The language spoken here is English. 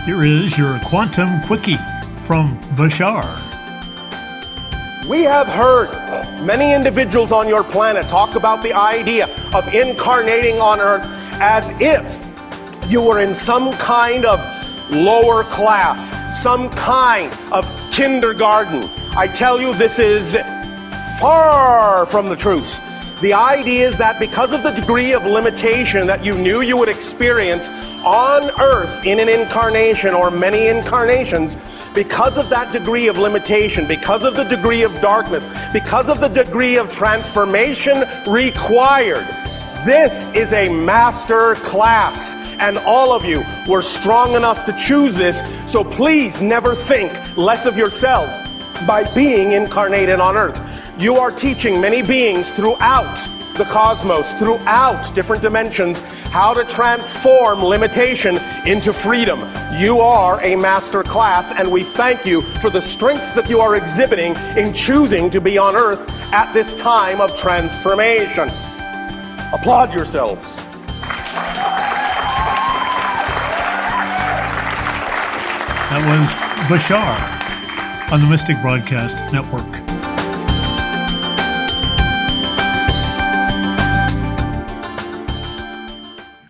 Here is your Quantum Quickie from Bashar. We have heard many individuals on your planet talk about the idea of incarnating on Earth as if you were in some kind of lower class, some kind of kindergarten. I tell you, this is far from the truth. The idea is that because of the degree of limitation that you knew you would experience on Earth in an incarnation or many incarnations, because of that degree of limitation, because of the degree of darkness, because of the degree of transformation required, this is a master class, and all of you were strong enough to choose this, so please never think less of yourselves by being incarnated on Earth. You are teaching many beings throughout the cosmos, throughout different dimensions, how to transform limitation into freedom. You are a master class, and we thank you for the strength that you are exhibiting in choosing to be on Earth at this time of transformation. Applaud yourselves. That was Bashar on the Mystic Broadcast Network.